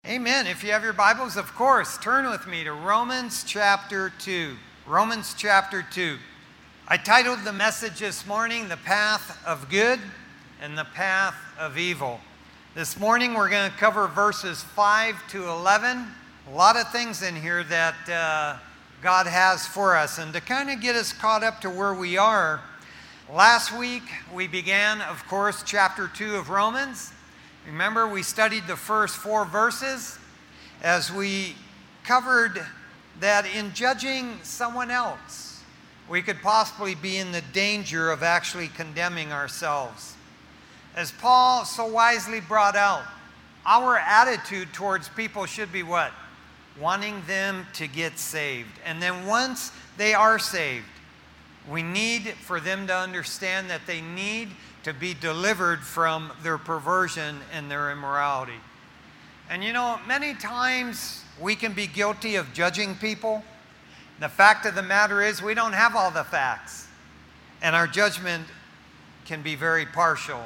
Amen. If you have your Bibles, of course, turn with me to Romans chapter 2. Romans chapter 2. I titled the message this morning, The Path of Good and the Path of Evil. This morning we're going to cover verses 5 to 11. A lot of things in here that God has for us. And to kind of get us caught up to where we are, last week we began, of course, chapter 2 of Romans. Remember, we studied the first 4 verses as we covered that in judging someone else, we could possibly be in the danger of actually condemning ourselves. As Paul so wisely brought out, our attitude towards people should be what? Wanting them to get saved. And then once they are saved, we need for them to understand that they need to be delivered from their perversion and their immorality. And you know, many times we can be guilty of judging people. The fact of the matter is we don't have all the facts, and our judgment can be very partial.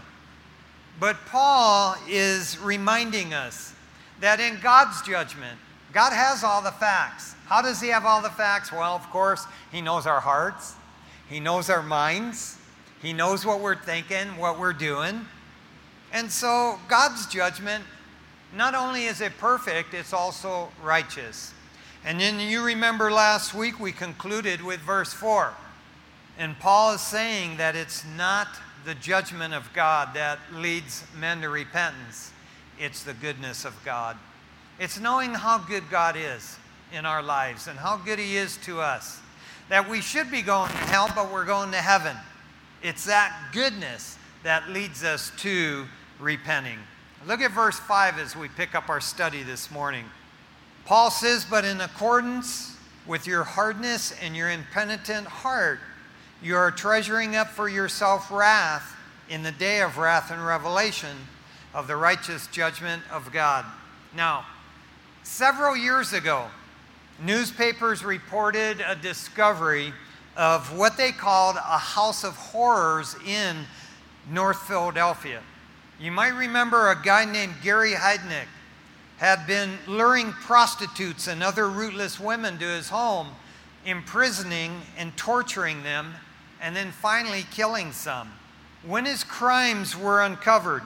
But Paul is reminding us that in God's judgment, God has all the facts. How does He have all the facts? Well, of course, He knows our hearts. He knows our minds. He knows what we're thinking, what we're doing. And so God's judgment, not only is it perfect, it's also righteous. And then you remember last week we concluded with verse 4. And Paul is saying that it's not the judgment of God that leads men to repentance. It's the goodness of God. It's knowing how good God is in our lives and how good He is to us. That we should be going to hell, but we're going to heaven. It's that goodness that leads us to repenting. Look at verse 5 as we pick up our study this morning. Paul says, "But in accordance with your hardness and your impenitent heart, you are treasuring up for yourself wrath in the day of wrath and revelation of the righteous judgment of God." Now, several years ago, newspapers reported a discovery of what they called a house of horrors in North Philadelphia. You might remember a guy named Gary Heidnik had been luring prostitutes and other rootless women to his home, imprisoning and torturing them, and then finally killing some. When his crimes were uncovered,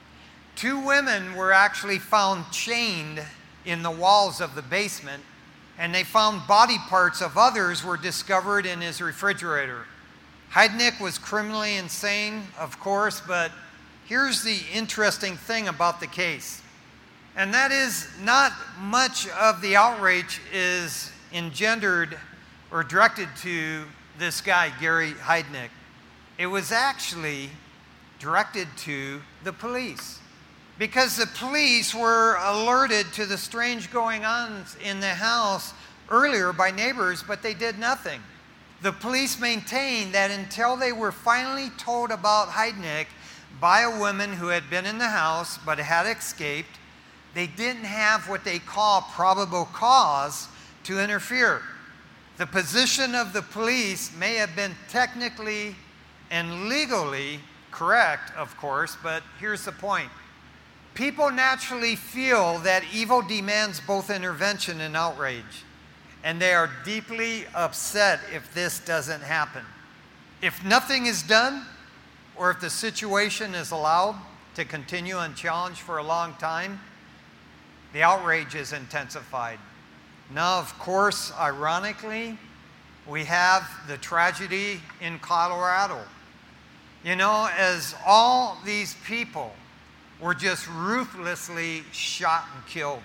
2 women were actually found chained in the walls of the basement, and they found body parts of others were discovered in his refrigerator. Heidnik was criminally insane, of course, but here's the interesting thing about the case. And that is not much of the outrage is engendered or directed to this guy, Gary Heidnik. It was actually directed to the police. Because the police were alerted to the strange goings-on in the house earlier by neighbors, but they did nothing. The police maintained that until they were finally told about Heidnik by a woman who had been in the house but had escaped, they didn't have what they call probable cause to interfere. The position of the police may have been technically and legally correct, of course, but here's the point. People naturally feel that evil demands both intervention and outrage, and they are deeply upset if this doesn't happen. If nothing is done, or if the situation is allowed to continue unchallenged for a long time, the outrage is intensified. Now, of course, ironically, we have the tragedy in Colorado. You know, as all these people were just ruthlessly shot and killed.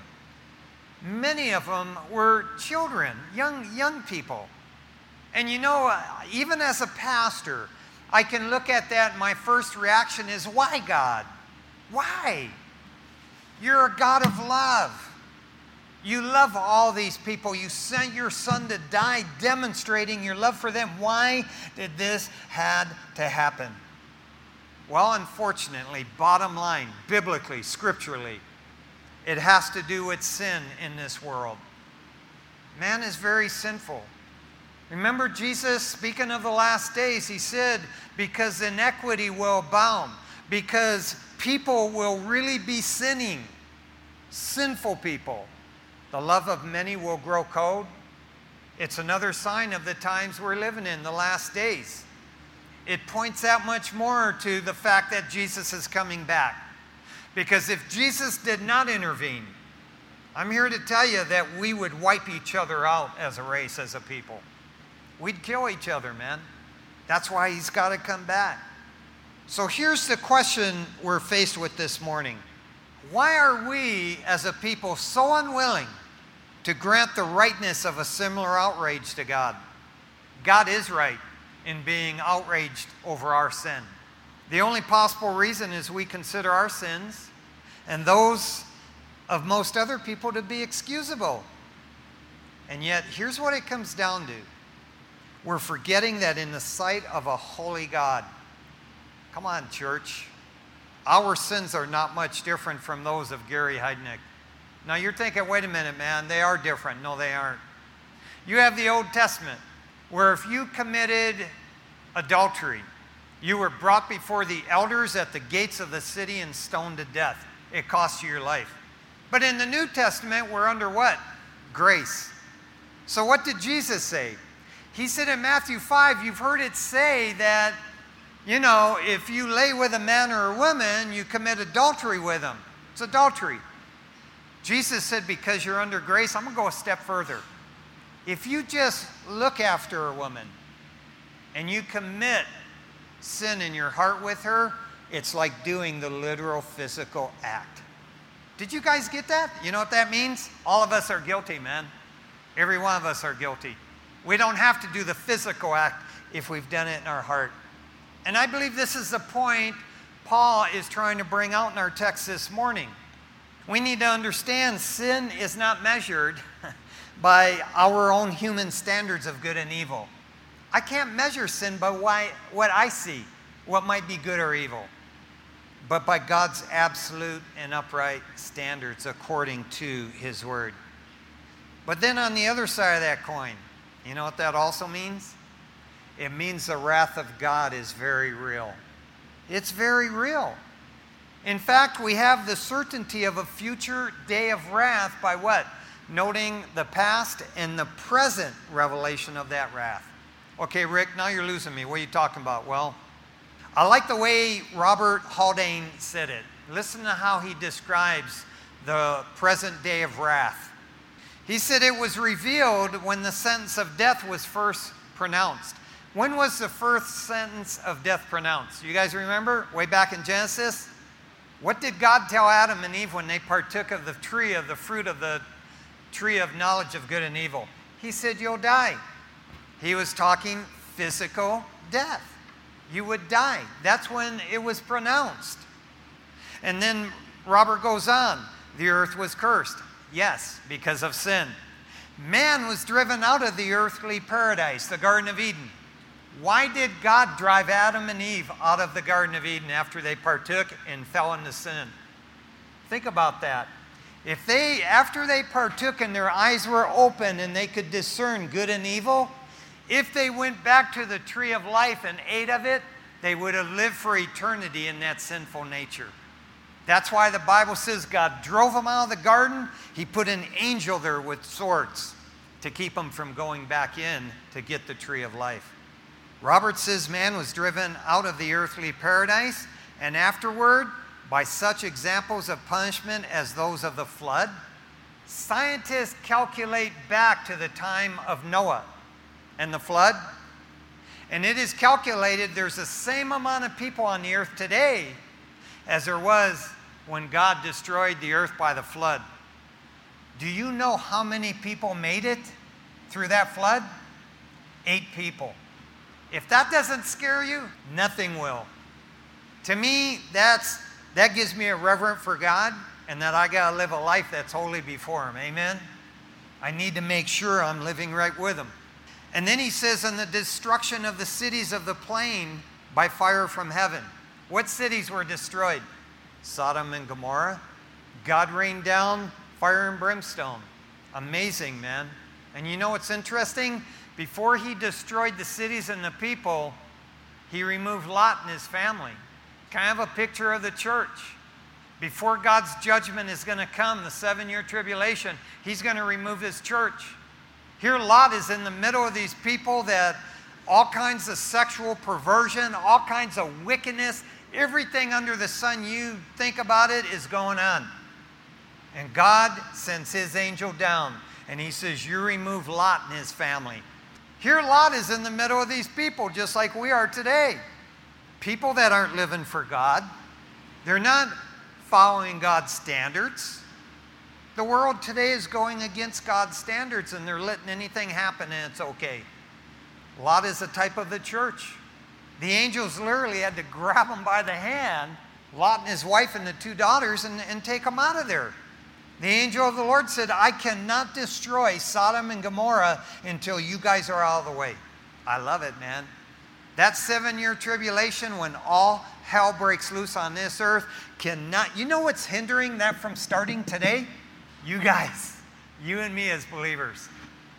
Many of them were children, young people. And you know, even as a pastor, I can look at that and my first reaction is, why, God? Why? You're a God of love. You love all these people. You sent your Son to die demonstrating your love for them. Why did this had to happen? Well, unfortunately, bottom line, biblically, scripturally, it has to do with sin in this world. Man is very sinful. Remember Jesus, speaking of the last days, He said, because iniquity will abound, because people will really be sinning. sinful people. The love of many will grow cold. It's another sign of the times we're living in, the last days. It points out much more to the fact that Jesus is coming back. Because if Jesus did not intervene, I'm here to tell you that we would wipe each other out as a race, as a people. We'd kill each other, man. That's why he's got to come back. So here's the question we're faced with this morning. Why are we as a people so unwilling to grant the rightness of a similar outrage to God? God is right in being outraged over our sin. The only possible reason is we consider our sins and those of most other people to be excusable. And yet, here's what it comes down to. We're forgetting that in the sight of a holy God, come on, church, our sins are not much different from those of Gary Heidnick. Now you're thinking, wait a minute, man, they are different. No, they aren't. You have the Old Testament, where if you committed adultery, you were brought before the elders at the gates of the city and stoned to death. It cost you your life. But in the New Testament, we're under what? Grace. So what did Jesus say? He said in Matthew 5, you've heard it say that, if you lay with a man or a woman, you commit adultery with them. It's adultery. Jesus said, because you're under grace, I'm going to go a step further. If you just look after a woman and you commit sin in your heart with her, it's like doing the literal physical act. Did you guys get that? You know what that means? All of us are guilty, man. Every one of us are guilty. We don't have to do the physical act if we've done it in our heart. And I believe this is the point Paul is trying to bring out in our text this morning. We need to understand sin is not measured by our own human standards of good and evil. I can't measure sin by what I see, what might be good or evil, but by God's absolute and upright standards according to His Word. But then on the other side of that coin, you know what that also means? It means the wrath of God is very real. It's very real. In fact, we have the certainty of a future day of wrath by what? Noting the past and the present revelation of that wrath. Okay, Rick, now you're losing me. What are you talking about? Well, I like the way Robert Haldane said it. Listen to how he describes the present day of wrath. He said it was revealed when the sentence of death was first pronounced. When was the first sentence of death pronounced? You guys remember? Way back in Genesis? What did God tell Adam and Eve when they partook of the fruit of the tree of knowledge of good and evil? He said, you'll die. He was talking physical death. You would die. That's when it was pronounced. And then Robert goes on. The earth was cursed. Yes, because of sin. Man was driven out of the earthly paradise, the Garden of Eden. Why did God drive Adam and Eve out of the Garden of Eden after they partook and fell into sin? Think about that. After they partook and their eyes were open and they could discern good and evil, if they went back to the tree of life and ate of it, they would have lived for eternity in that sinful nature. That's why the Bible says God drove them out of the garden. He put an angel there with swords to keep them from going back in to get the tree of life. Robert says man was driven out of the earthly paradise, and afterward, by such examples of punishment as those of the flood. Scientists calculate back to the time of Noah and the flood, and it is calculated there's the same amount of people on the earth today as there was when God destroyed the earth by the flood. Do you know how many people made it through that flood? 8 people. If that doesn't scare you, nothing will. To me, that gives me a reverence for God, and that I got to live a life that's holy before Him. Amen? I need to make sure I'm living right with Him. And then he says, "And the destruction of the cities of the plain by fire from heaven." What cities were destroyed? Sodom and Gomorrah. God rained down fire and brimstone. Amazing, man. And you know what's interesting? Before He destroyed the cities and the people, He removed Lot and his family. Kind of a picture of the church. Before God's judgment is going to come, the 7-year tribulation, he's going to remove his church. Here Lot is in the middle of these people that all kinds of sexual perversion, all kinds of wickedness, everything under the sun you think about it is going on. And God sends his angel down and he says, you remove Lot and his family. Here Lot is in the middle of these people just like we are today. People that aren't living for God. They're not following God's standards. The world today is going against God's standards and they're letting anything happen and it's okay. Lot is a type of the church. The angels literally had to grab him by the hand, Lot and his wife and the 2 daughters, and take them out of there. The angel of the Lord said, I cannot destroy Sodom and Gomorrah until you guys are out of the way. I love it, man. That 7-year tribulation when all hell breaks loose on this earth cannot... You know what's hindering that from starting today? You guys. You and me as believers.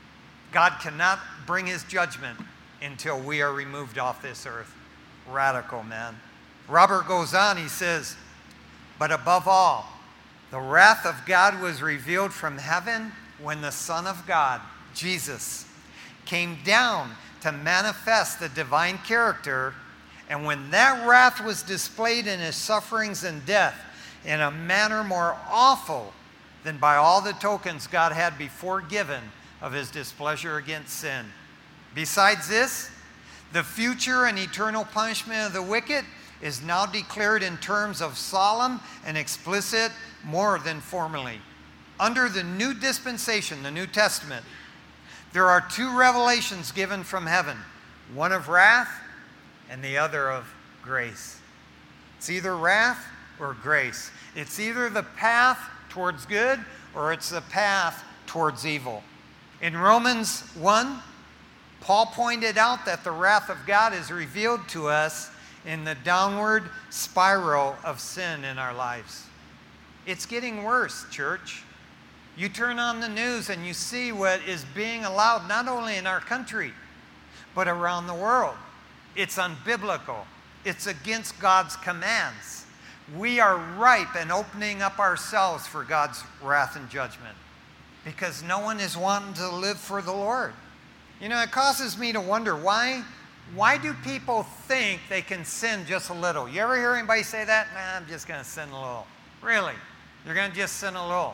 God cannot bring his judgment until we are removed off this earth. Radical, man. Robert goes on, he says, but above all, the wrath of God was revealed from heaven when the Son of God, Jesus, came down to manifest the divine character. And when that wrath was displayed in his sufferings and death in a manner more awful than by all the tokens God had before given of his displeasure against sin. Besides this, the future and eternal punishment of the wicked is now declared in terms of solemn and explicit more than formerly. Under the new dispensation, the New Testament, there are 2 revelations given from heaven, one of wrath and the other of grace. It's either wrath or grace. It's either the path towards good or it's the path towards evil. In Romans 1, Paul pointed out that the wrath of God is revealed to us in the downward spiral of sin in our lives. It's getting worse, church. You turn on the news and you see what is being allowed not only in our country, but around the world. It's unbiblical. It's against God's commands. We are ripe and opening up ourselves for God's wrath and judgment because no one is wanting to live for the Lord. You know, it causes me to wonder why do people think they can sin just a little? You ever hear anybody say that? Nah, I'm just going to sin a little. Really? You're going to just sin a little.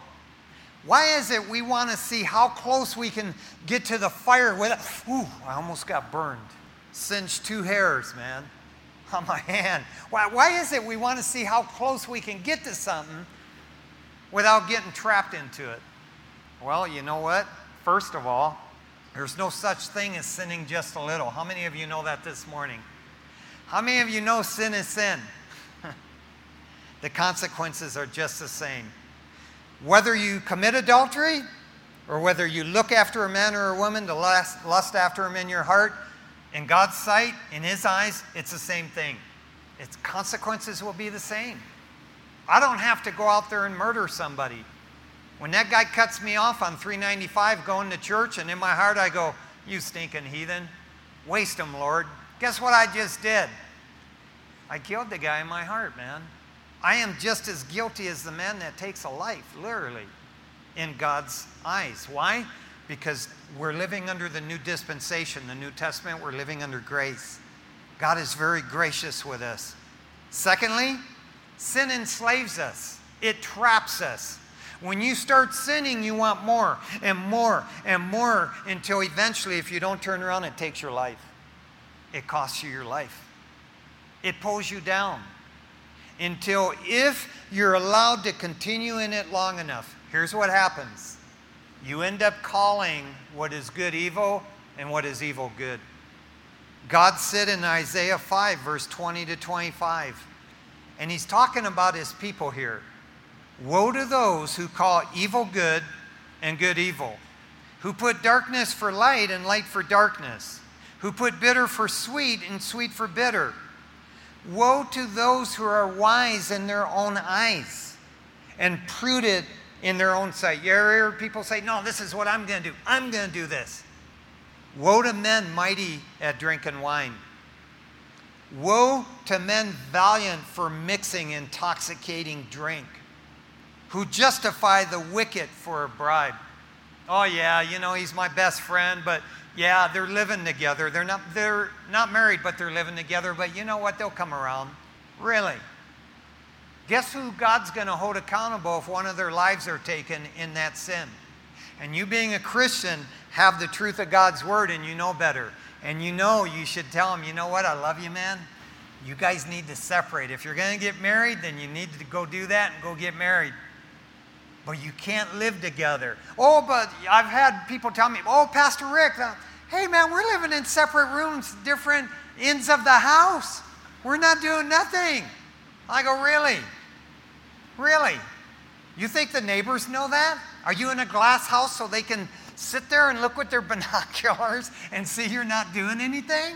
Why is it we want to see how close we can get to the fire without... Ooh, I almost got burned. Singed 2 hairs, man, on my hand. Why is it we want to see how close we can get to something without getting trapped into it? Well, you know what? First of all, there's no such thing as sinning just a little. How many of you know that this morning? How many of you know sin is sin? The consequences are just the same. Whether you commit adultery or whether you look after a man or a woman to lust after him in your heart, in God's sight, in his eyes, it's the same thing. Its consequences will be the same. I don't have to go out there and murder somebody. When that guy cuts me off on 395 going to church, and in my heart I go, you stinking heathen, waste him, Lord. Guess what I just did? I killed the guy in my heart, man. I am just as guilty as the man that takes a life, literally, in God's eyes. Why? Because we're living under the new dispensation, the New Testament. We're living under grace. God is very gracious with us. Secondly, sin enslaves us. It traps us. When you start sinning, you want more and more and more until eventually, if you don't turn around, it takes your life. It costs you your life. It pulls you down until if you're allowed to continue in it long enough, here's what happens. You end up calling what is good evil and what is evil good. God said in Isaiah 5, verse 20 to 25, and he's talking about his people here. Woe to those who call evil good and good evil, who put darkness for light and light for darkness, who put bitter for sweet and sweet for bitter. Woe to those who are wise in their own eyes and prudent in their own sight. You ever hear people say, no, this is what I'm going to do. I'm going to do this. Woe to men mighty at drinking wine. Woe to men valiant for mixing intoxicating drink, who justify the wicked for a bribe. Oh yeah, he's my best friend, but yeah, they're living together. They're not married, but they're living together. But you know what? They'll come around. Really? Guess who God's going to hold accountable if one of their lives are taken in that sin? And you being a Christian have the truth of God's word and you know better. And you should tell them, you know what? I love you, man. You guys need to separate. If you're going to get married, then you need to go do that and go get married. But you can't live together. Oh, but I've had people tell me, oh, Pastor Rick, hey, man, we're living in separate rooms, different ends of the house. We're not doing nothing. I go, really? Really? You think the neighbors know that? Are you in a glass house so they can sit there and look with their binoculars and see you're not doing anything?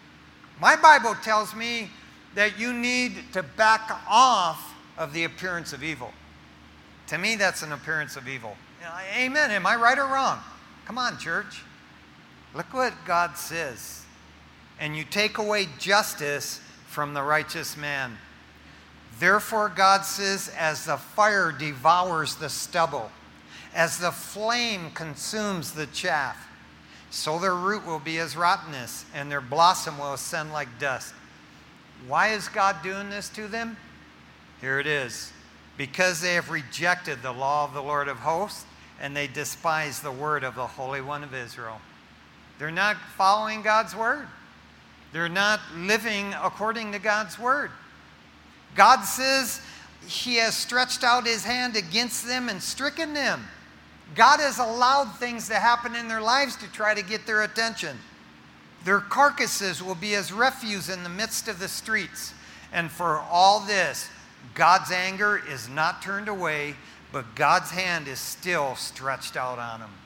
My Bible tells me that you need to back off of the appearance of evil. To me, that's an appearance of evil. Amen. Am I right or wrong? Come on, church. Look what God says. And you take away justice from the righteous man. Therefore, God says, as the fire devours the stubble, as the flame consumes the chaff, so their root will be as rottenness, and their blossom will ascend like dust. Why is God doing this to them? Here it is. Because they have rejected the law of the Lord of hosts, and they despise the word of the Holy One of Israel. They're not following God's word. They're not living according to God's word. God says he has stretched out his hand against them and stricken them. God has allowed things to happen in their lives to try to get their attention. Their carcasses will be as refuse in the midst of the streets. And for all this, God's anger is not turned away, but God's hand is still stretched out on them.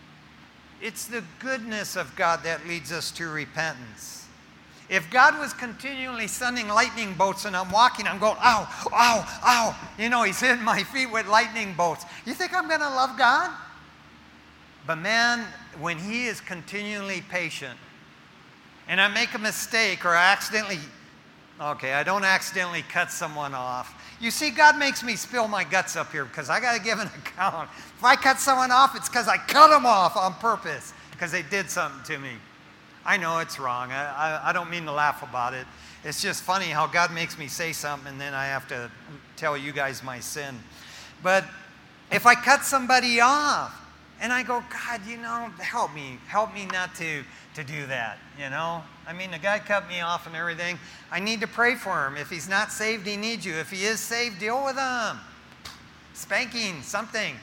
It's the goodness of God that leads us to repentance. If God was continually sending lightning bolts and I'm walking, I'm going, ow, ow, ow. He's hitting my feet with lightning bolts. You think I'm going to love God? But man, when he is continually patient and I make a mistake or I don't accidentally cut someone off. You see, God makes me spill my guts up here because I got to give an account. If I cut someone off, it's because I cut them off on purpose because they did something to me. I know it's wrong. I don't mean to laugh about it. It's just funny how God makes me say something and then I have to tell you guys my sin. But if I cut somebody off and I go, God, help me not to do that, the guy cut me off and everything. I need to pray for him. If he's not saved, he needs you. If he is saved, deal with him. Spanking, something.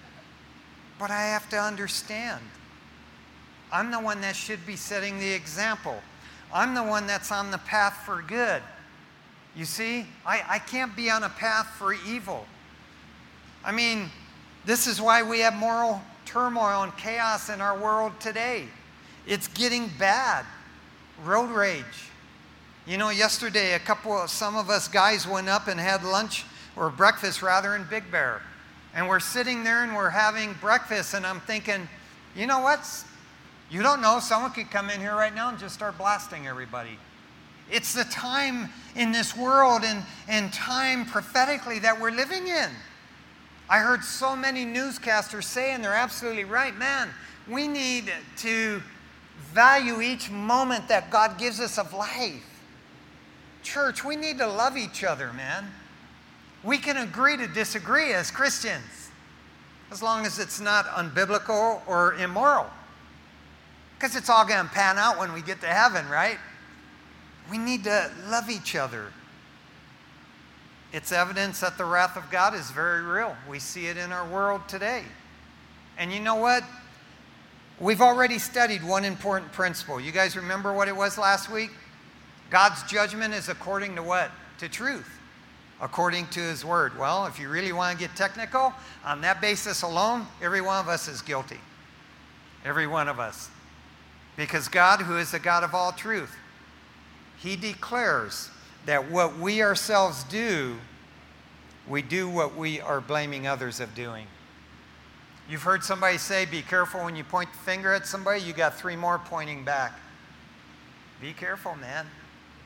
But I have to understand. I'm the one that should be setting the example. I'm the one that's on the path for good. You see, I can't be on a path for evil. This is why we have moral turmoil and chaos in our world today. It's getting bad. Road rage. Yesterday, some of us guys went up and had lunch, or breakfast rather, in Big Bear. And we're sitting there and we're having breakfast and I'm thinking, you know what? You don't know, someone could come in here right now and just start blasting everybody. It's the time in this world and time prophetically that we're living in. I heard so many newscasters say, and they're absolutely right, man, we need to value each moment that God gives us of life. Church, we need to love each other, man. We can agree to disagree as Christians, as long as it's not unbiblical or immoral. Because it's all going to pan out when we get to heaven, right? We need to love each other. It's evidence that the wrath of God is very real. We see it in our world today. And you know what? We've already studied one important principle. You guys remember what it was last week? God's judgment is according to what? To truth. According to his word. Well, if you really want to get technical, on that basis alone, every one of us is guilty. Every one of us. Because God, who is the God of all truth, he declares that what we ourselves do, we do what we are blaming others of doing. You've heard somebody say, be careful when you point the finger at somebody, you got 3 more pointing back. Be careful, man.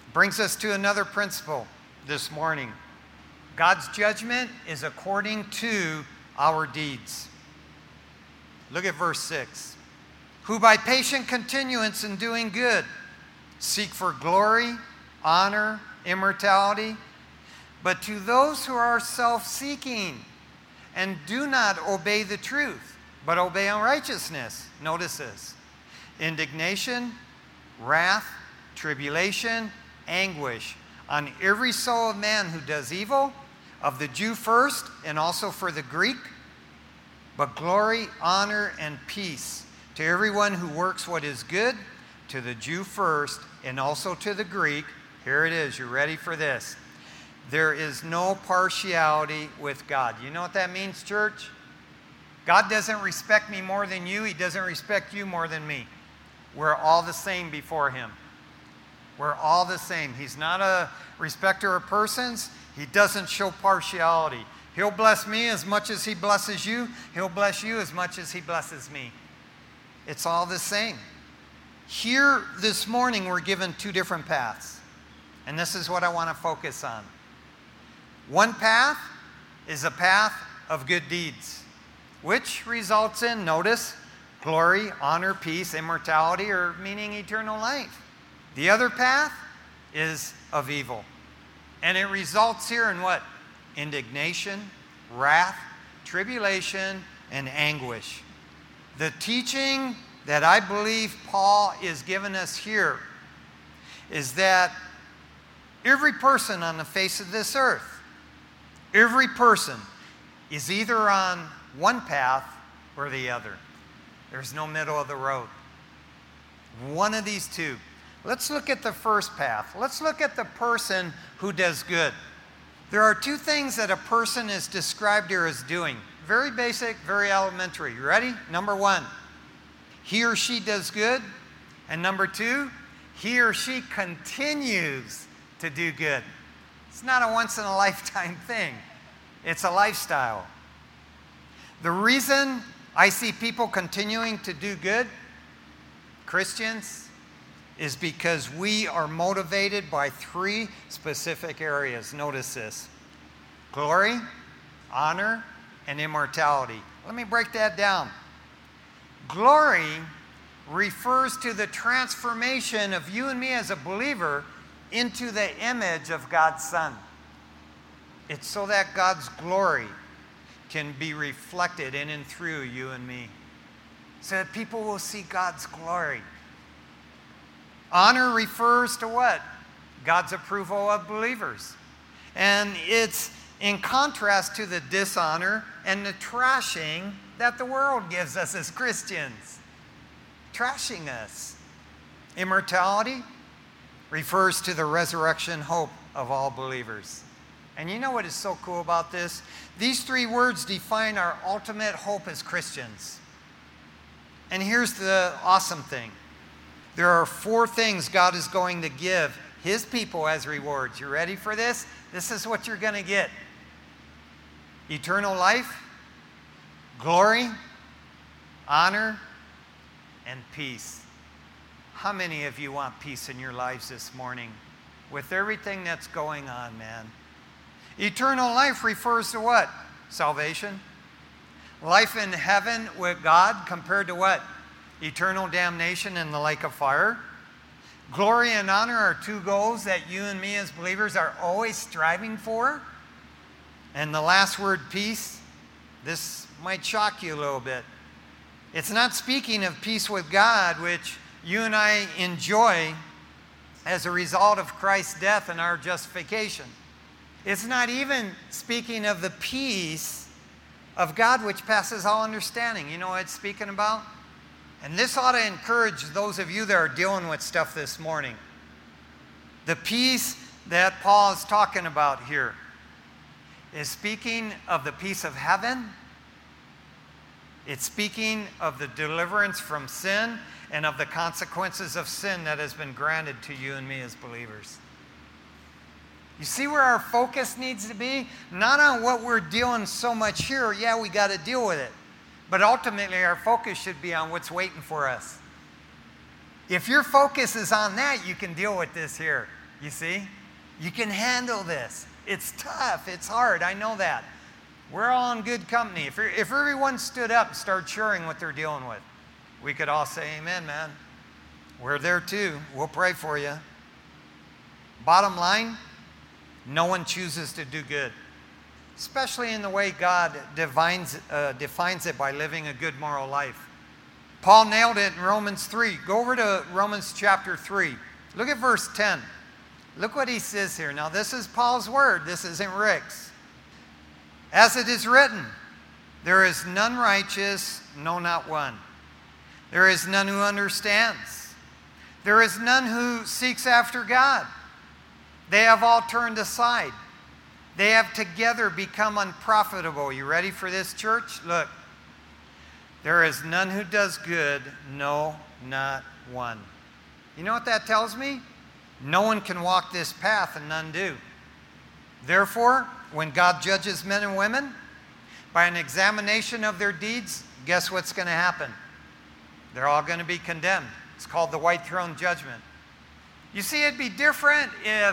Brings us to another principle this morning. God's judgment is according to our deeds. Look at verse 6. Who by patient continuance in doing good seek for glory, honor, immortality, but to those who are self-seeking and do not obey the truth, but obey unrighteousness. Notice this. Indignation, wrath, tribulation, anguish on every soul of man who does evil, of the Jew first, and also for the Greek, but glory, honor, and peace to everyone who works what is good, to the Jew first, and also to the Greek. Here it is. You're ready for this. There is no partiality with God. You know what that means, church? God doesn't respect me more than you. He doesn't respect you more than me. We're all the same before Him. We're all the same. He's not a respecter of persons. He doesn't show partiality. He'll bless me as much as He blesses you. He'll bless you as much as He blesses me. It's all the same. Here this morning we're given two different paths. And this is what I want to focus on. One path is a path of good deeds, which results in, notice, glory, honor, peace, immortality, or meaning eternal life. The other path is of evil. And it results here in what? Indignation, wrath, tribulation, and anguish. The teaching that I believe Paul is giving us here is that every person on the face of this earth, every person is either on one path or the other. There's no middle of the road. One of these two. Let's look at the first path. Let's look at the person who does good. There are two things that a person is described here as doing. Very basic, very elementary. You ready? Number one, he or she does good. And number two, he or she continues to do good. It's not a once-in-a-lifetime thing. It's a lifestyle. The reason I see people continuing to do good, Christians, is because we are motivated by three specific areas. Notice this. Glory, honor, and immortality. Let me break that down. Glory refers to the transformation of you and me as a believer into the image of God's Son. It's so that God's glory can be reflected in and through you and me, so that people will see God's glory. Honor refers to what? God's approval of believers. And it's in contrast to the dishonor and the trashing that the world gives us as Christians. Trashing us. Immortality refers to the resurrection hope of all believers. And you know what is so cool about this? These three words define our ultimate hope as Christians. And here's the awesome thing. There are four things God is going to give His people as rewards. You ready for this? This is what you're going to get. Eternal life, glory, honor, and peace. How many of you want peace in your lives this morning? With everything that's going on, man. Eternal life refers to what? Salvation. Life in heaven with God compared to what? Eternal damnation in the lake of fire. Glory and honor are two goals that you and me as believers are always striving for. And the last word, peace, this might shock you a little bit. It's not speaking of peace with God, which you and I enjoy as a result of Christ's death and our justification. It's not even speaking of the peace of God, which passes all understanding. You know what it's speaking about? And this ought to encourage those of you that are dealing with stuff this morning. The peace that Paul is talking about here is speaking of the peace of heaven. It's speaking of the deliverance from sin and of the consequences of sin that has been granted to you and me as believers. You see where our focus needs to be? Not on what we're dealing so much here. Yeah, we got to deal with it. But ultimately, our focus should be on what's waiting for us. If your focus is on that, you can deal with this here. You see? You can handle this. It's tough. It's hard. I know that. We're all in good company. If everyone stood up and started sharing what they're dealing with, we could all say, amen, man. We're there too. We'll pray for you. Bottom line, no one chooses to do good, especially in the way God defines it by living a good moral life. Paul nailed it in Romans 3. Go over to Romans chapter 3. Look at verse 10. Look what he says here. Now, this is Paul's word. This isn't Rick's. As it is written, there is none righteous, no, not one. There is none who understands. There is none who seeks after God. They have all turned aside. They have together become unprofitable. You ready for this, church? Look. There is none who does good, no, not one. You know what that tells me? No one can walk this path and none do. Therefore, when God judges men and women, by an examination of their deeds, guess what's going to happen? They're all going to be condemned. It's called the white throne judgment. You see, it'd be different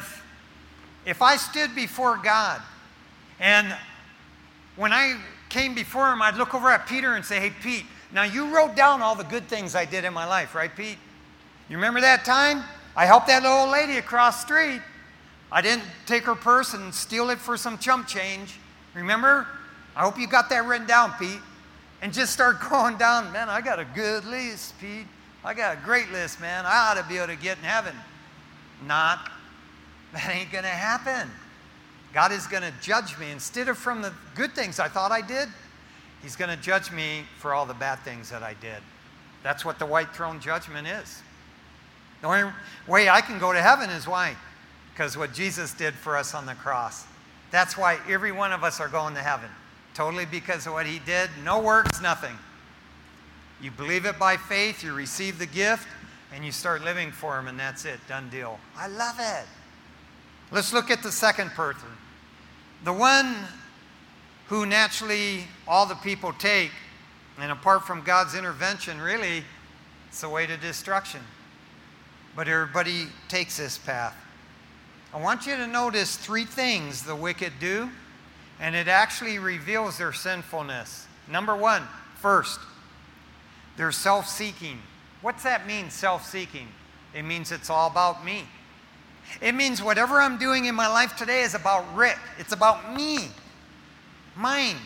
if I stood before God and when I came before him, I'd look over at Peter and say, hey, Pete, now you wrote down all the good things I did in my life, right, Pete? You remember that time? I helped that little lady across the street. I didn't take her purse and steal it for some chump change. Remember? I hope you got that written down, Pete. And just start going down. Man, I got a good list, Pete. I got a great list, man. I ought to be able to get in heaven. Not. That ain't going to happen. God is going to judge me. Instead of from the good things I thought I did, he's going to judge me for all the bad things that I did. That's what the white throne judgment is. The only way I can go to heaven is why? Because what Jesus did for us on the cross. That's why every one of us are going to heaven. Totally because of what he did. No works, nothing. You believe it by faith, you receive the gift, and you start living for him, and that's it. Done deal. I love it. Let's look at the second person. The one who naturally all the people take, and apart from God's intervention, really, it's the way to destruction. But everybody takes this path. I want you to notice three things the wicked do, and it actually reveals their sinfulness. Number one, first, they're self-seeking. What's that mean, self-seeking? It means it's all about me. It means whatever I'm doing in my life today is about Rick. It's about me. Mine.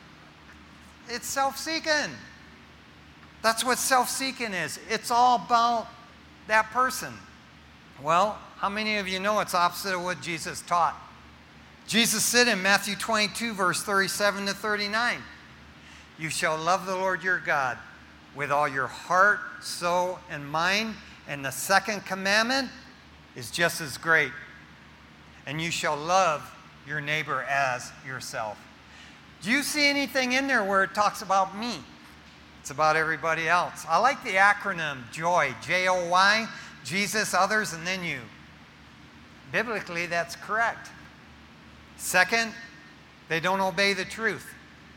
It's self-seeking. That's what self-seeking is. It's all about that person. Well, how many of you know it's opposite of what Jesus taught? Jesus said in Matthew 22, verse 37 to 39, you shall love the Lord your God with all your heart, soul, and mind. And the second commandment is just as great. And you shall love your neighbor as yourself. Do you see anything in there where it talks about me? It's about everybody else. I like the acronym JOY, J-O-Y, Jesus, others, and then you. Biblically, that's correct. Second, they don't obey the truth.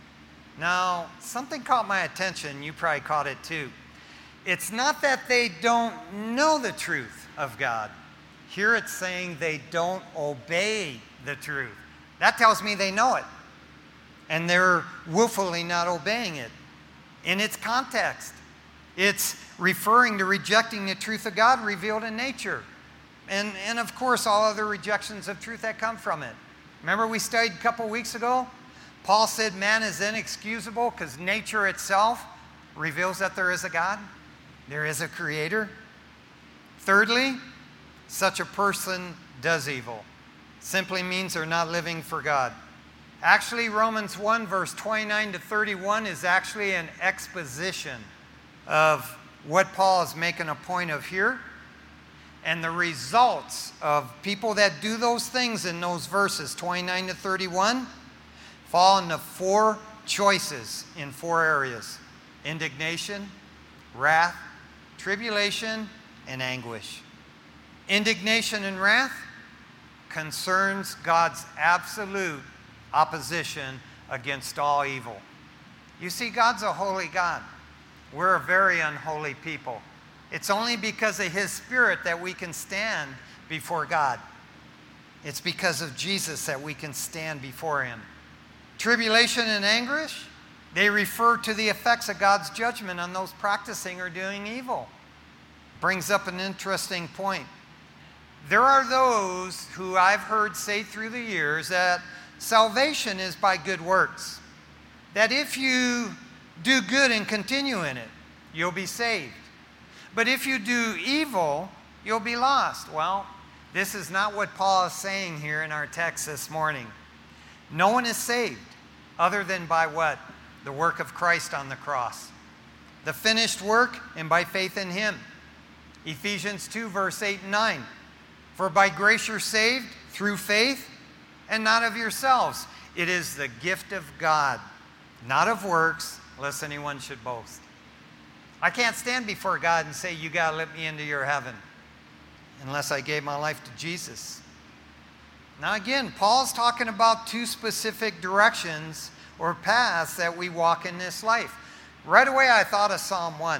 Now, something caught my attention. You probably caught it too. It's not that they don't know the truth of God. Here it's saying they don't obey the truth. That tells me they know it. And they're willfully not obeying it. In its context, it's referring to rejecting the truth of God revealed in nature. And of course, all other rejections of truth that come from it. Remember we studied a couple weeks ago? Paul said man is inexcusable because nature itself reveals that there is a God. There is a creator. Thirdly, such a person does evil. Simply means they're not living for God. Actually, Romans 1, verse 29 to 31 is actually an exposition of what Paul is making a point of here. And the results of people that do those things in those verses, 29 to 31, fall into four choices in four areas: indignation, wrath, tribulation, and anguish. Indignation and wrath concerns God's absolute opposition against all evil. You see, God's a holy God. We're a very unholy people. It's only because of His Spirit that we can stand before God. It's because of Jesus that we can stand before him. Tribulation and anguish, they refer to the effects of God's judgment on those practicing or doing evil. Brings up an interesting point. There are those who I've heard say through the years that salvation is by good works. That if you do good and continue in it, you'll be saved. But if you do evil, you'll be lost. Well, this is not what Paul is saying here in our text this morning. No one is saved other than by what? The work of Christ on the cross. The finished work and by faith in him. Ephesians 2, verse 8 and 9. For by grace you're saved through faith, and not of yourselves. It is the gift of God, not of works, lest anyone should boast. I can't stand before God and say, you got to let me into your heaven, unless I gave my life to Jesus. Now again, Paul's talking about two specific directions or paths that we walk in this life. Right away I thought of Psalm 1.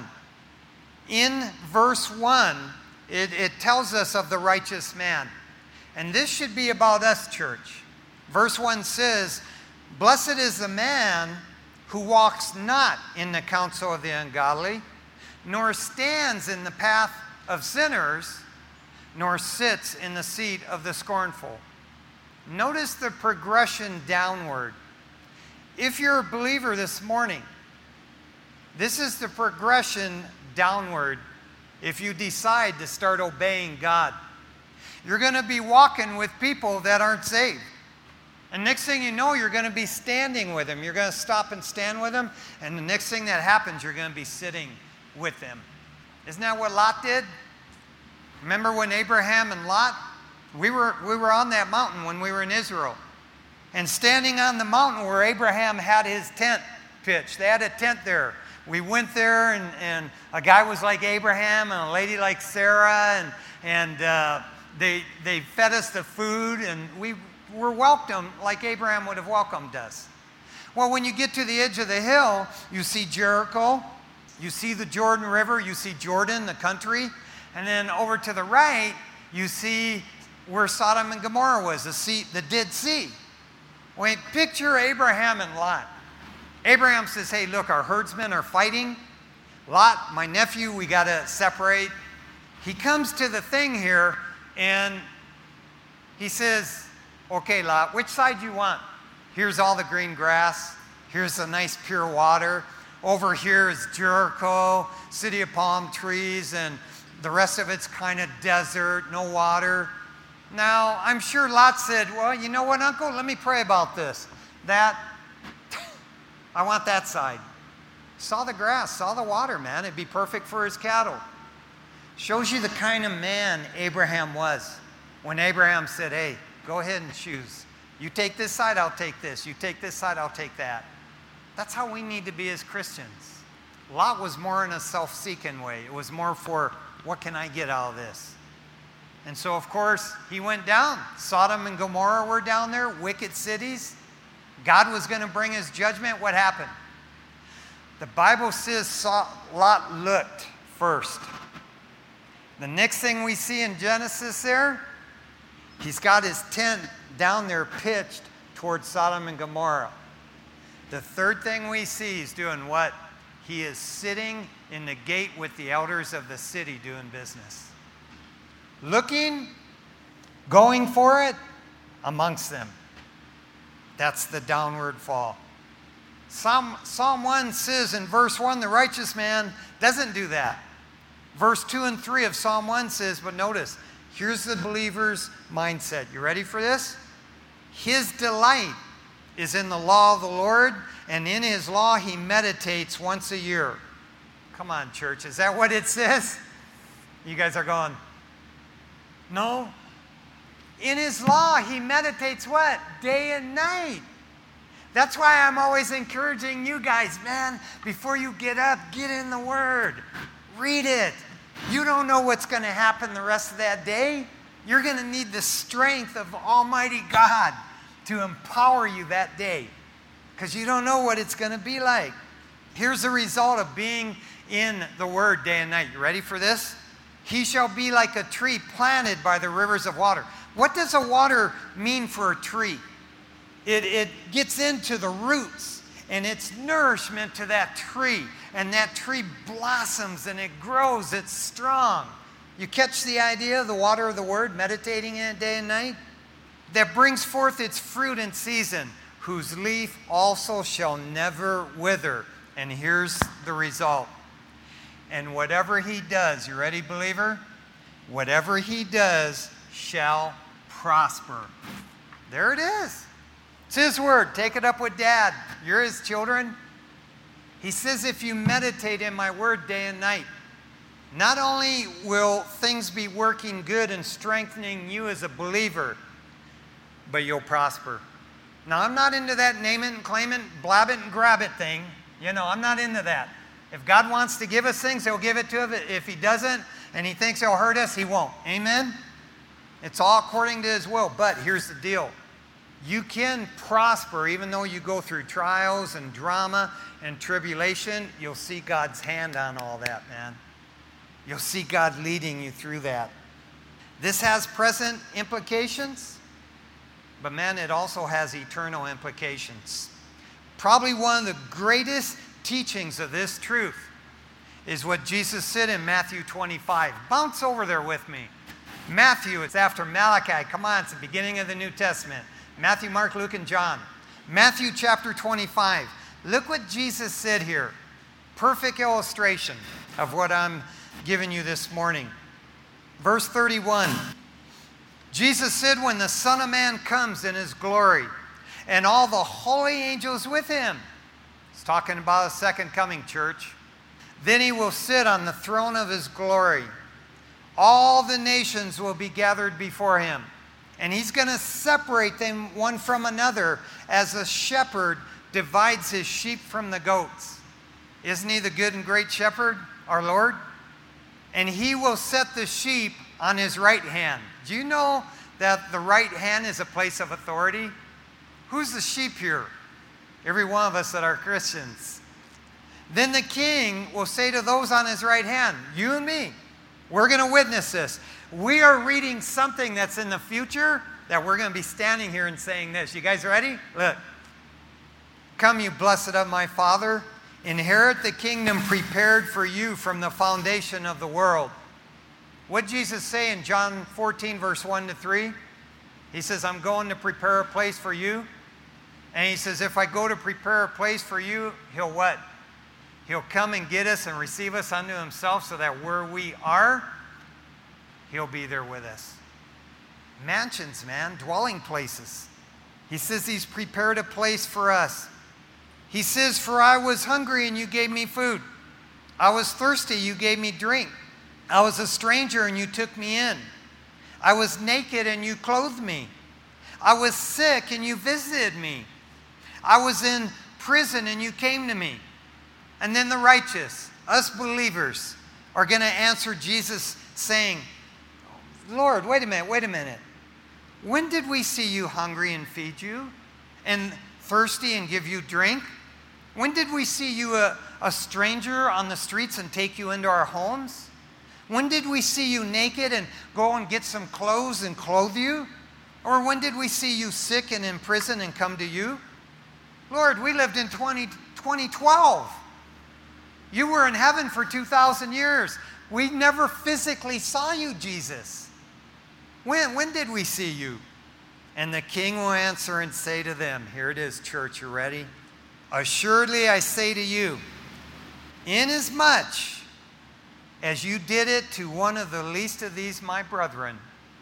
In verse 1, it tells us of the righteous man. And this should be about us, church. Verse 1 says, blessed is the man who walks not in the counsel of the ungodly, nor stands in the path of sinners, nor sits in the seat of the scornful. Notice the progression downward. If you're a believer this morning, this is the progression downward if you decide to start obeying God. You're going to be walking with people that aren't saved. And next thing you know, you're going to be standing with them. You're going to stop and stand with them. And the next thing that happens, you're going to be sitting with them. Isn't that what Lot did? Remember when Abraham and Lot, we were on that mountain when we were in Israel. And standing on the mountain where Abraham had his tent pitched. They had a tent there. We went there, and a guy was like Abraham and a lady like Sarah, and they fed us the food, and we were welcomed like Abraham would have welcomed us. Well, when you get to the edge of the hill, you see Jericho, you see the Jordan River, you see Jordan, the country, and then over to the right, you see where Sodom and Gomorrah was, the Dead Sea. Well, picture Abraham and Lot. Abraham says, hey, look, our herdsmen are fighting. Lot, my nephew, we got to separate. He comes to the thing here, and he says, okay, Lot, which side do you want? Here's all the green grass. Here's the nice pure water. Over here is Jericho, city of palm trees, and the rest of it's kind of desert, no water. Now, I'm sure Lot said, well, you know what, Uncle? Let me pray about this. I want that side. Saw the grass, saw the water, man. It'd be perfect for his cattle. Shows you the kind of man Abraham was. When Abraham said, hey, go ahead and choose. You take this side, I'll take this. You take this side, I'll take that. That's how we need to be as Christians. Lot was more in a self-seeking way. It was more for, what can I get out of this? And so, of course, he went down. Sodom and Gomorrah were down there, wicked cities. God was going to bring his judgment. What happened? The Bible says Lot looked first. The next thing we see in Genesis there, he's got his tent down there pitched towards Sodom and Gomorrah. The third thing we see is doing what? He is sitting in the gate with the elders of the city doing business. Looking, going for it, amongst them. That's the downward fall. Psalm 1 says in verse 1, the righteous man doesn't do that. Verse 2 and 3 of Psalm 1 says, but notice, here's the believer's mindset. You ready for this? His delight is in the law of the Lord, and in his law he meditates once a year. Come on, church. Is that what it says? You guys are going, no. In his law, he meditates what? Day and night. That's why I'm always encouraging you guys, man, before you get up, get in the Word. Read it. You don't know what's going to happen the rest of that day. You're going to need the strength of Almighty God to empower you that day, because you don't know what it's going to be like. Here's the result of being in the Word day and night. You ready for this? He shall be like a tree planted by the rivers of water. What does a water mean for a tree? It gets into the roots, and it's nourishment to that tree. And that tree blossoms and it grows, it's strong. You catch the idea of the water of the Word, meditating in it day and night? That brings forth its fruit in season, whose leaf also shall never wither. And here's the result. And whatever he does, you ready, believer? Whatever he does shall prosper. There it is. It's his word. Take it up with Dad. You're his children. He says, if you meditate in my word day and night, not only will things be working good and strengthening you as a believer, but you'll prosper. Now, I'm not into that name it and claim it, blab it and grab it thing. You know, I'm not into that. If God wants to give us things, he'll give it to us. If he doesn't and he thinks he'll hurt us, he won't. Amen? It's all according to his will. But here's the deal. You can prosper even though you go through trials and drama and tribulation. You'll see God's hand on all that, man. You'll see God leading you through that. This has present implications, but man, it also has eternal implications. Probably one of the greatest teachings of this truth is what Jesus said in Matthew 25. Bounce over there with me. Matthew, it's after Malachi. Come on, it's the beginning of the New Testament. Matthew, Mark, Luke, and John. Matthew chapter 25. Look what Jesus said here. Perfect illustration of what I'm giving you this morning. Verse 31. Jesus said, when the Son of Man comes in his glory, and all the holy angels with him. He's talking about a second coming, church. Then he will sit on the throne of his glory. All the nations will be gathered before him. And he's going to separate them one from another as a shepherd divides his sheep from the goats. Isn't he the good and great shepherd, our Lord? And he will set the sheep on his right hand. Do you know that the right hand is a place of authority? Who's the sheep here? Every one of us that are Christians. Then the king will say to those on his right hand, you and me, we're going to witness this. We are reading something that's in the future that we're going to be standing here and saying this. You guys ready? Look. Come, you blessed of my Father, inherit the kingdom prepared for you from the foundation of the world. What did Jesus say in John 14, verse 1 to 3? He says, I'm going to prepare a place for you. And he says, if I go to prepare a place for you, he'll what? He'll come and get us and receive us unto himself so that where we are, he'll be there with us. Mansions, man, dwelling places. He says he's prepared a place for us. He says, for I was hungry and you gave me food. I was thirsty, you gave me drink. I was a stranger and you took me in. I was naked and you clothed me. I was sick and you visited me. I was in prison and you came to me. And then the righteous, us believers, are going to answer Jesus saying, Lord, wait a minute. When did we see you hungry and feed you? And thirsty and give you drink? When did we see you a stranger on the streets and take you into our homes? When did we see you naked and go and get some clothes and clothe you? Or when did we see you sick and in prison and come to you? Lord, we lived in 2012. You were in heaven for 2,000 years. We never physically saw you, Jesus. When did we see you? And the king will answer and say to them, here it is, church, you ready? Assuredly I say to you, inasmuch as you did it to one of the least of these my brethren,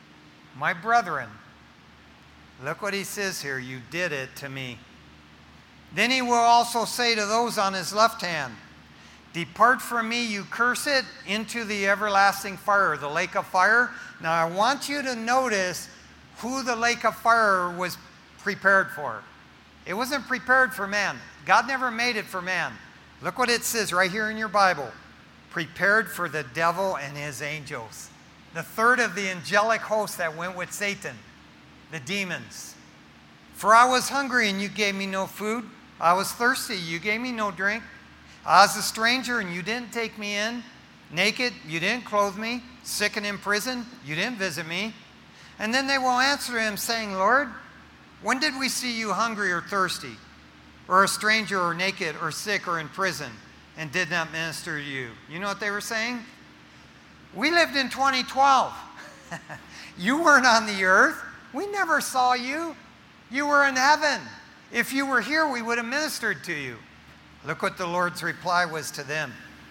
look what he says here, you did it to me. Then he will also say to those on his left hand, depart from me, you cursed, into the everlasting fire, the lake of fire. Now I want you to notice who the lake of fire was prepared for. It wasn't prepared for man. God never made it for man. Look what it says right here in your Bible. Prepared for the devil and his angels. The third of the angelic host that went with Satan, the demons. For I was hungry and you gave me no food. I was thirsty, you gave me no drink. I was a stranger and you didn't take me in. Naked, you didn't clothe me. Sick and in prison, you didn't visit me. And then they will answer him, saying, Lord, when did we see you hungry or thirsty, or a stranger or naked or sick or in prison, and did not minister to you? You know what they were saying? We lived in 2012. You weren't on the earth. We never saw you. You were in heaven. If you were here, we would have ministered to you. Look what the Lord's reply was to them.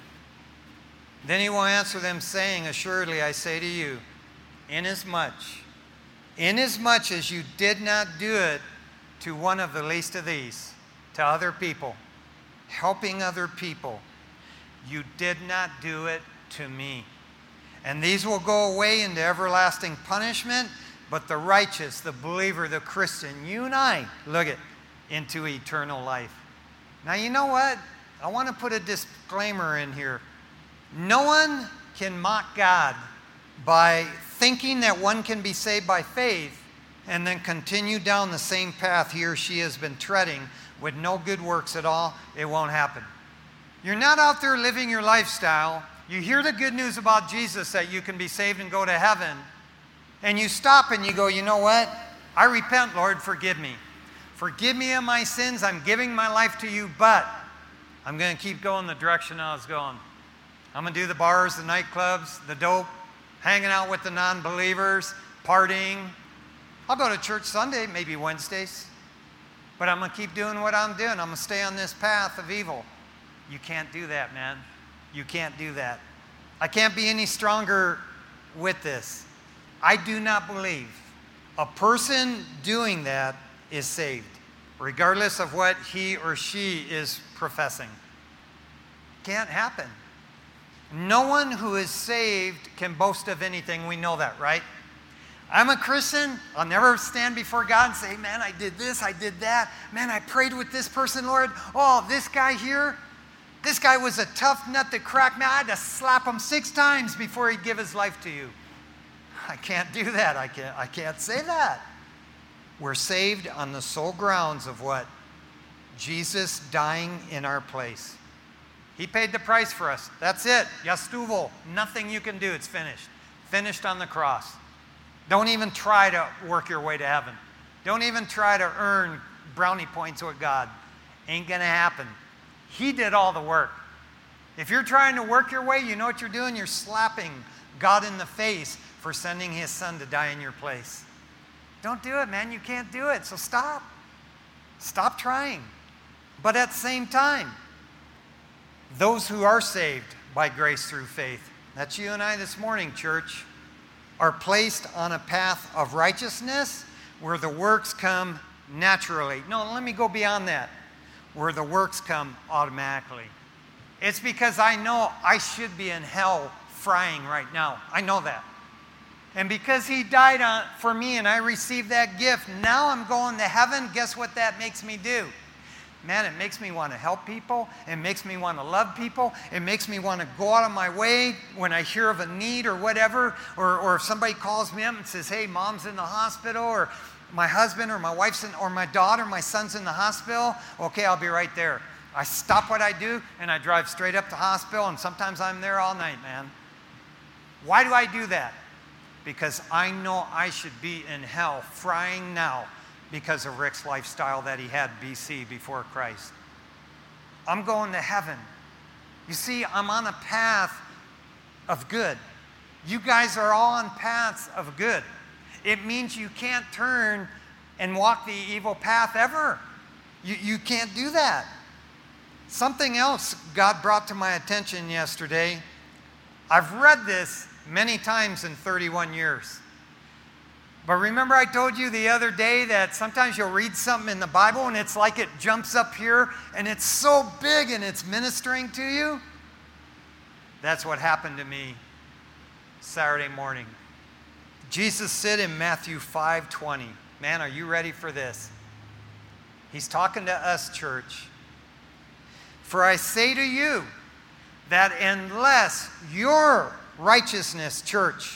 Then he will answer them, saying, assuredly, I say to you, inasmuch as you did not do it to one of the least of these, to other people, helping other people, you did not do it to me. And these will go away into everlasting punishment, but the righteous, the believer, the Christian, you and I, look at, into eternal life. Now, you know what? I want to put a disclaimer in here. No one can mock God by thinking that one can be saved by faith and then continue down the same path he or she has been treading with no good works at all. It won't happen. You're not out there living your lifestyle. You hear the good news about Jesus that you can be saved and go to heaven, and you stop and you go, you know what? I repent, Lord, forgive me. Forgive me of my sins. I'm giving my life to you, but I'm going to keep going the direction I was going. I'm going to do the bars, the nightclubs, the dope, hanging out with the non-believers, partying. I'll go to church Sunday, maybe Wednesdays, but I'm going to keep doing what I'm doing. I'm going to stay on this path of evil. You can't do that, man. You can't do that. I can't be any stronger with this. I do not believe a person doing that is saved, regardless of what he or she is professing. Can't happen. No one who is saved can boast of anything. We know that, right? I'm a Christian. I'll never stand before God and say, man, I did this, I did that. Man, I prayed with this person, Lord. Oh, this guy here, this guy was a tough nut to crack. Man, I had to slap him 6 times before he'd give his life to you. I can't do that. I can't say that. We're saved on the sole grounds of what? Jesus dying in our place. He paid the price for us. That's it. Yastuvo. Nothing you can do. It's finished. Finished on the cross. Don't even try to work your way to heaven. Don't even try to earn brownie points with God. Ain't going to happen. He did all the work. If you're trying to work your way, you know what you're doing? You're slapping God in the face for sending his son to die in your place. Don't do it, man. You can't do it. So stop. Stop trying. But at the same time, those who are saved by grace through faith, that's you and I this morning, church, are placed on a path of righteousness where the works come naturally. No, let me go beyond that. Where the works come automatically. It's because I know I should be in hell frying right now. I know that. And because he died for me and I received that gift, now I'm going to heaven. Guess what that makes me do? Man, it makes me want to help people. It makes me want to love people. It makes me want to go out of my way when I hear of a need or whatever. Or if somebody calls me up and says, hey, mom's in the hospital, or my husband or my wife's or my daughter, my son's in the hospital. Okay, I'll be right there. I stop what I do and I drive straight up to the hospital, and sometimes I'm there all night, man. Why do I do that? Because I know I should be in hell frying now because of Rick's lifestyle that he had BC before Christ. I'm going to heaven. You see, I'm on a path of good. You guys are all on paths of good. It means you can't turn and walk the evil path ever. You can't do that. Something else God brought to my attention yesterday. I've read this many times in 31 years. But remember I told you the other day that sometimes you'll read something in the Bible and it's like it jumps up here and it's so big and it's ministering to you? That's what happened to me Saturday morning. Jesus said in Matthew 5:20, man, are you ready for this? He's talking to us, church. For I say to you that unless your righteousness, church,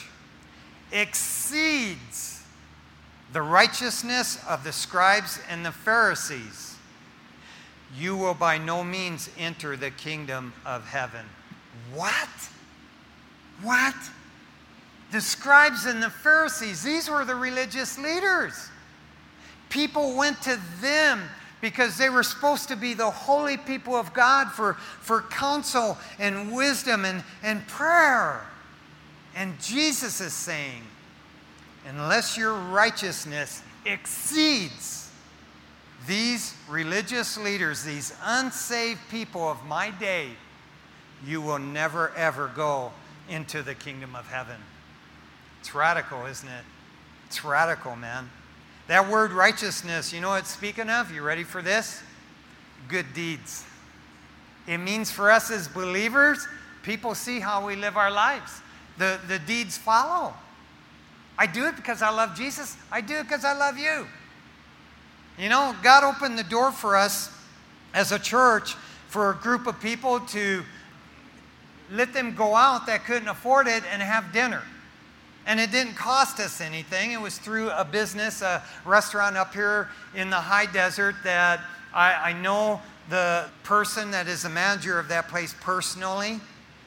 exceeds the righteousness of the scribes and the Pharisees, you will by no means enter the kingdom of heaven. What? What? The scribes and the Pharisees, these were the religious leaders. People went to them because they were supposed to be the holy people of God for counsel and wisdom and prayer. And Jesus is saying, unless your righteousness exceeds these religious leaders, these unsaved people of my day, you will never, ever go into the kingdom of heaven. It's radical, isn't it? It's radical, man. That word righteousness, you know what it's speaking of? You ready for this? Good deeds. It means for us as believers, people see how we live our lives. The deeds follow. I do it because I love Jesus. I do it because I love you. You know, God opened the door for us as a church for a group of people to let them go out that couldn't afford it and have dinner. And it didn't cost us anything. It was through a business, a restaurant up here in the high desert that I know the person that is the manager of that place personally.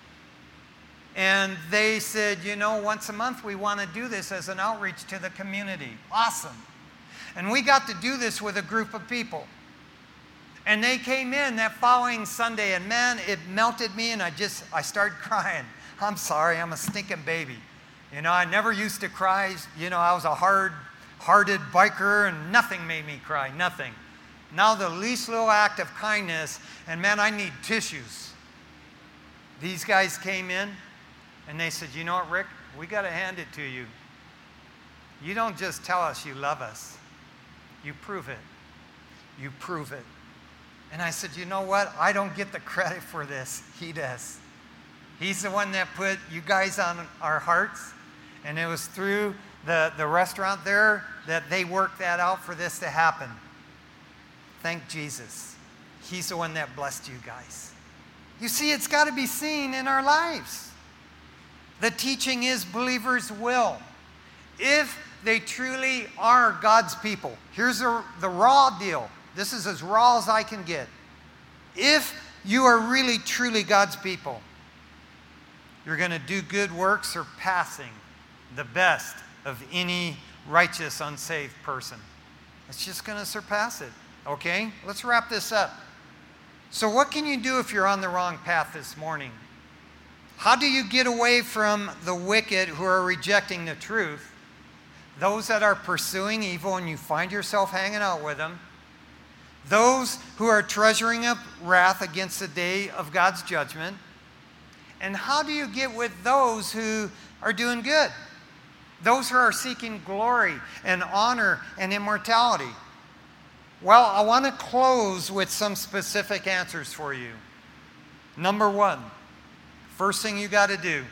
And they said, you know, once a month we want to do this as an outreach to the community. Awesome. And we got to do this with a group of people. And they came in that following Sunday, and man, it melted me, and I started crying. I'm sorry, I'm a stinking baby. You know, I never used to cry. You know, I was a hard-hearted biker, and nothing made me cry, nothing. Now the least little act of kindness, and man, I need tissues. These guys came in, and they said, you know what, Rick, we got to hand it to you. You don't just tell us you love us. You prove it. You prove it. And I said, you know what? I don't get the credit for this. He does. He's the one that put you guys on our hearts. And it was through the restaurant there that they worked that out for this to happen. Thank Jesus. He's the one that blessed you guys. You see, it's got to be seen in our lives. The teaching is believers will. If they truly are God's people. Here's the raw deal. This is as raw as I can get. If you are really, truly God's people, you're going to do good works surpassing the best of any righteous, unsaved person. It's just going to surpass it. Okay? Let's wrap this up. So what can you do if you're on the wrong path this morning? How do you get away from the wicked who are rejecting the truth? Those that are pursuing evil and you find yourself hanging out with them. Those who are treasuring up wrath against the day of God's judgment. And how do you get with those who are doing good? Those who are seeking glory and honor and immortality. Well, I want to close with some specific answers for you. Number one, first thing you got to do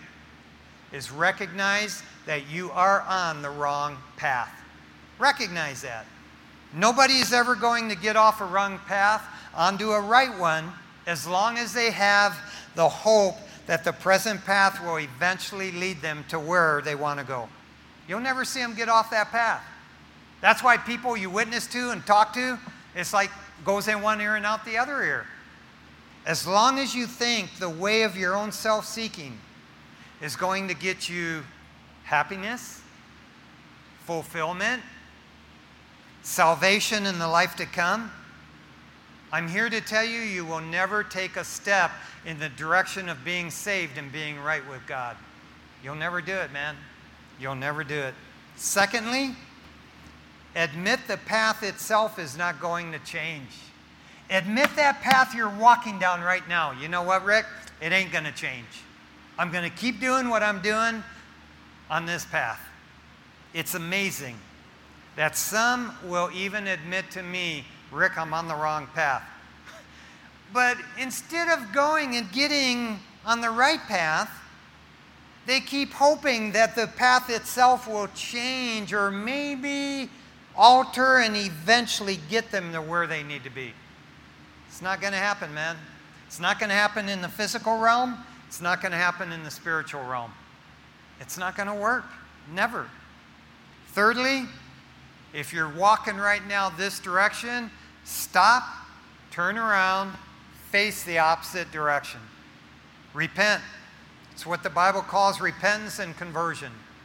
is recognize that you are on the wrong path. Recognize that. Nobody is ever going to get off a wrong path onto a right one as long as they have the hope that the present path will eventually lead them to where they want to go. You'll never see them get off that path. That's why people you witness to and talk to, it's like goes in one ear and out the other ear. As long as you think the way of your own self-seeking is going to get you happiness, fulfillment, salvation in the life to come, I'm here to tell you, you will never take a step in the direction of being saved and being right with God. You'll never do it, man. You'll never do it. Secondly, admit the path itself is not going to change. Admit that path you're walking down right now. You know what, Rick? It ain't going to change. I'm going to keep doing what I'm doing on this path. It's amazing that some will even admit to me, Rick, I'm on the wrong path. But instead of going and getting on the right path, they keep hoping that the path itself will change or maybe alter and eventually get them to where they need to be. It's not going to happen, man. It's not going to happen in the physical realm. It's not going to happen in the spiritual realm. It's not going to work. Never. Thirdly, if you're walking right now this direction, stop, turn around, face the opposite direction. Repent. It's what the Bible calls repentance and conversion.